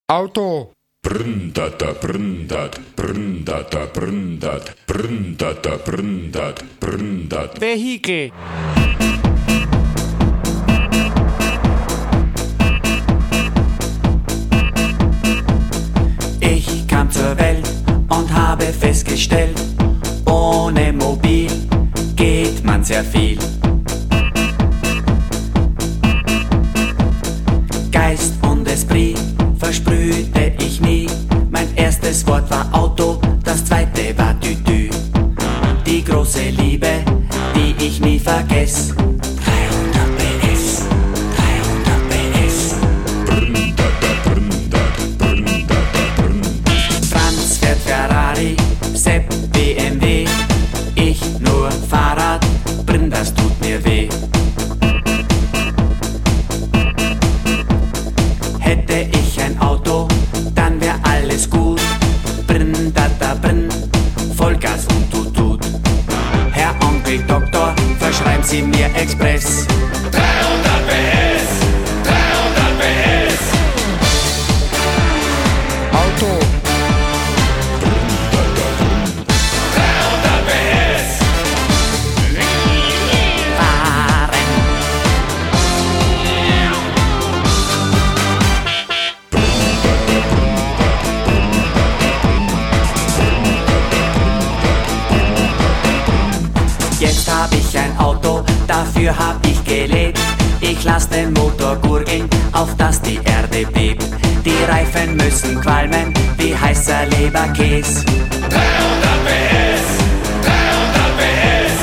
Auto. Brndata, brndat, brndata, brndat, brndata, brndat, brndat. Vehikel. Ich kam zur Welt und habe festgestellt, ohne Mobil geht man sehr viel. Geist und Esprit versprühte ich nie. Mein erstes Wort war Auto, das zweite war Tütü. Die große Liebe, die ich nie vergess. 300 PS, 300 PS. Brndata, brndat, brndata, brndat. Franz fährt Ferrari, Sepp BMW. Ich nur Fahrrad, Brn, das tut mir weh. Hätte ich ein Auto, dann wär alles gut. Brn, da, brn, Vollgas und tut. Herr Onkel Doktor, verschreiben Sie mir Express. 300 PS, 300 PS. Auto. 300 PS. Fahren. Jetzt hab ich ein Auto, dafür hab ich gelebt. Ich lass den Motor gurgeln, auf dass die Erde bebt. Die Reifen müssen qualmen, wie heißer Leberkäse. 300 PS, 300 PS.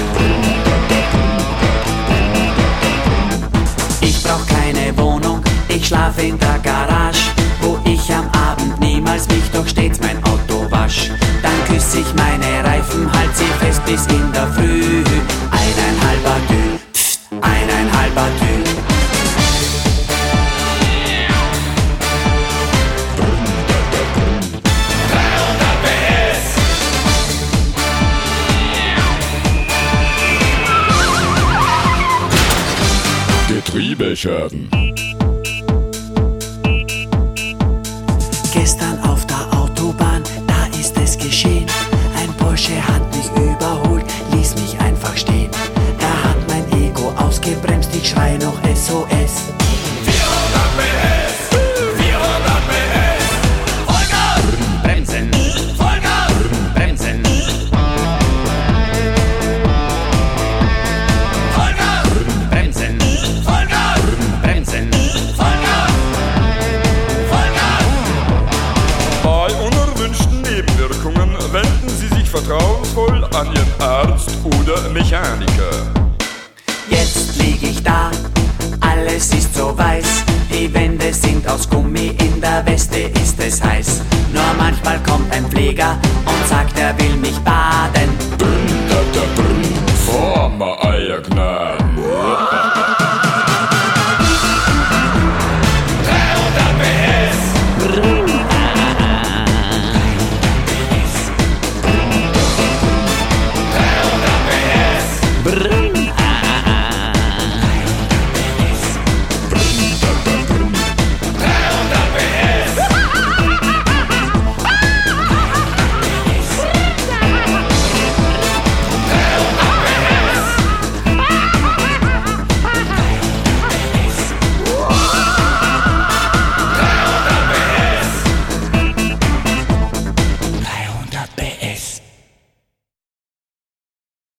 Ich brauch keine Wohnung, ich schlaf in der Garage, wo ich am Abend niemals mich doch stets mein Auto wasch. Dann küss ich meine Reifen, halt sie fest bis in der Früh. 1,5 Tü, pft, 1,5 Tü. Getriebeschaden. Gestern auf der Autobahn, da ist es geschehen. Ein Porsche hat mich überholt, ließ mich einfach stehen. Er hat mein Ego ausgebremst, ich schrei noch SOS. 400 PS, 400 PS. Vollgas, bremsen, Vollgas, bremsen. Vollgas, bremsen, Vollgas, bremsen, Vollgas, Vollgas. Bei unerwünschten Nebenwirkungen wenden Sie sich vertrauensvoll an Ihren Arzt oder Mechaniker. Jetzt lieg ich da, alles ist so weiß. Die Wände sind aus Gummi, in der Weste ist es heiß. Nur manchmal kommt ein Pfleger und sagt, er will mich baden.